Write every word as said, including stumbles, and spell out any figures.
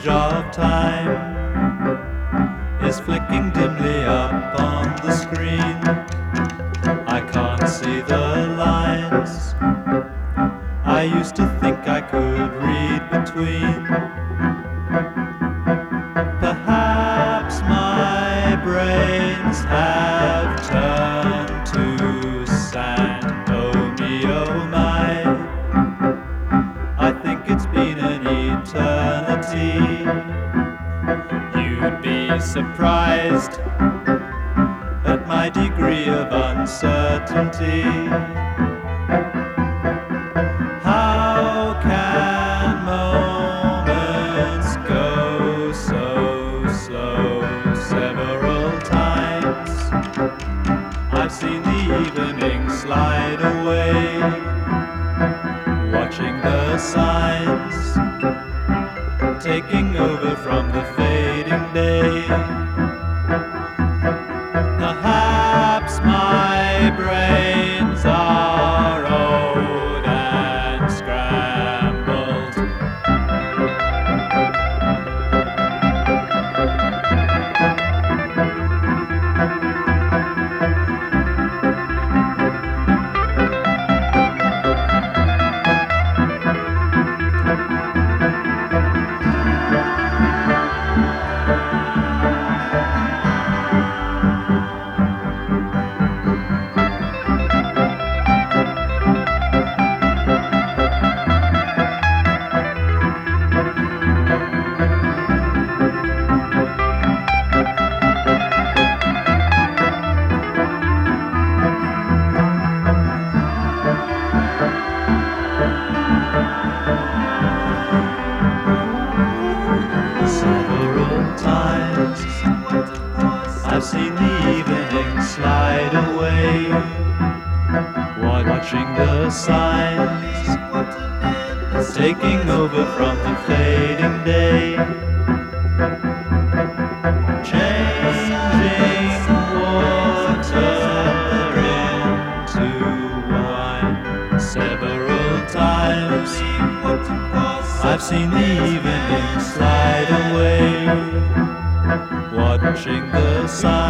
image of time is flicking dimly up on the screen. I can't see the lines I used to think I could read between. Perhaps my brains have turned to sand. Oh me, oh my, I think it's been an eternity. You'd be surprised at my degree of uncertainty. How can moments go so slow? Several times I've seen the evening slide away, watching the signs taking over from the fading day. Perhaps my brains are old and scrambled. Several times I've seen the evening slide away, watching the signs taking over from the fading day, changing water into wine. Several times I've seen the evening slide away, watching the sun